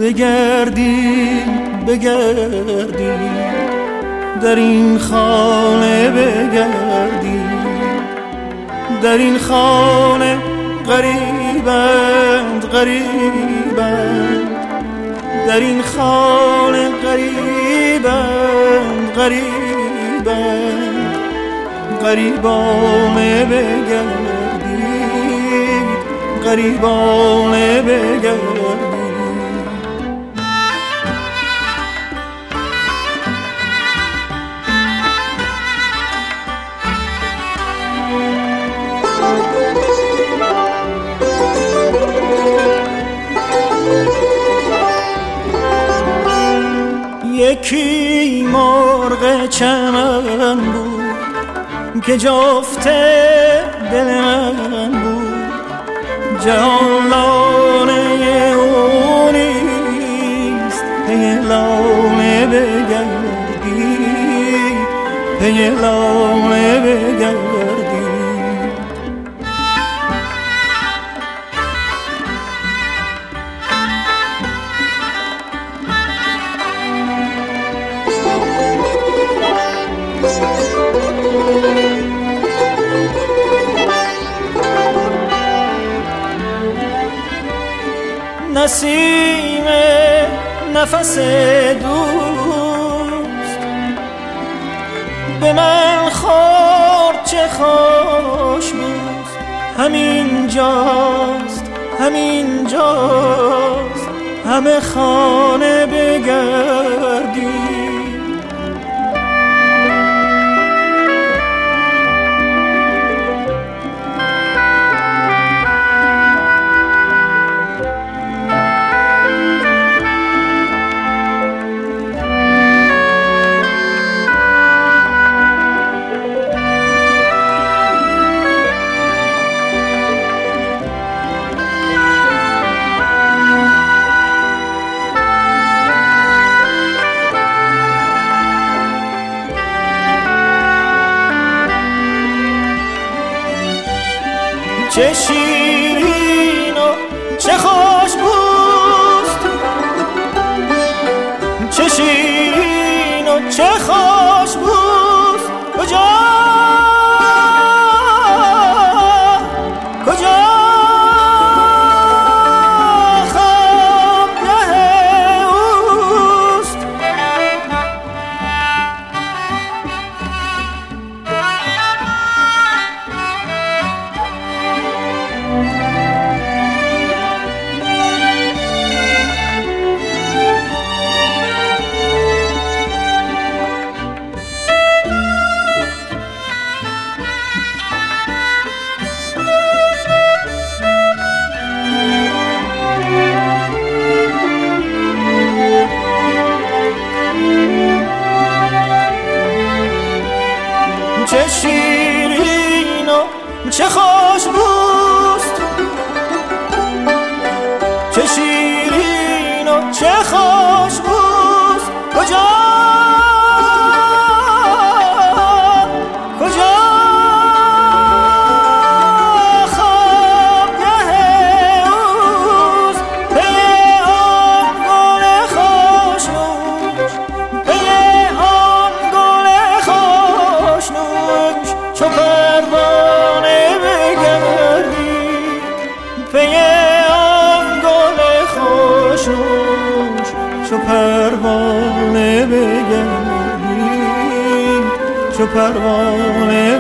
بگردی در این خانه بگردی، در این خانه غریبند در این خانه غریبند غریبانه بگردی، غریبانه بگردی. یکی مرغ چمن بود که جفت دل من بود، جهان لانه او نیست، پی لانه بگردی، پی لانه بگردی. نسیم نفس دوست به من خورد، چه خوش بود. همین جاست، همین جاست، همه خانه بگردی. چه شیرین و چه خوش بوست، چه شیرین و چه خوش بوست. کجا کجا خوابگاه اوست. چه شیرین و چه خوش بوست، چه شیرین و چه خوش بوست. کجا کجا خوابگاه اوست. پی آن گل خوشنوش، پی آن گل خوشنوش. چو پروانه بگردی، پی آن گل خوشنوش. چو پروانه بگردی، چو پروانه